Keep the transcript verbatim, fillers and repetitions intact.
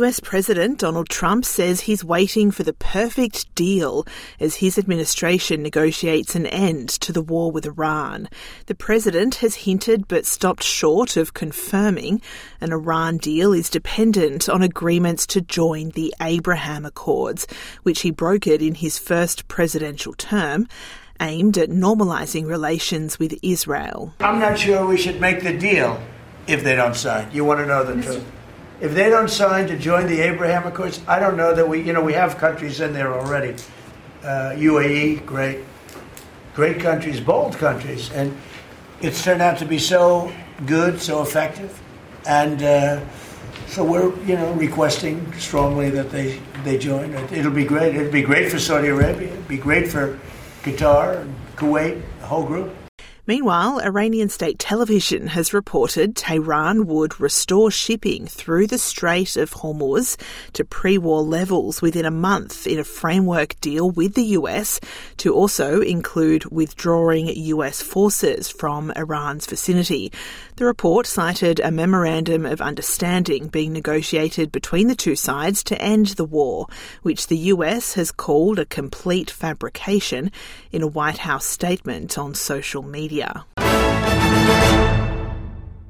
U S President Donald Trump says he's waiting for the perfect deal as his administration negotiates an end to the war with Iran. The president has hinted but stopped short of confirming an Iran deal is dependent on agreements to join the Abraham Accords, which he brokered in his first presidential term, aimed at normalising relations with Israel. I'm not sure we should make the deal if they don't sign. You want to know the truth? If they don't sign to join the Abraham Accords, I don't know that we, you know, we have countries in there already. Uh, U A E, great, great countries, bold countries. And it's turned out to be so good, so effective. And uh, so we're, you know, requesting strongly that they, they join. It'll be great. It'll be great for Saudi Arabia. It'll be great for Qatar and Kuwait, the whole group. Meanwhile, Iranian state television has reported Tehran would restore shipping through the Strait of Hormuz to pre-war levels within a month in a framework deal with the U S to also include withdrawing U S forces from Iran's vicinity. The report cited a memorandum of understanding being negotiated between the two sides to end the war, which the U S has called a complete fabrication in a White House statement on social media.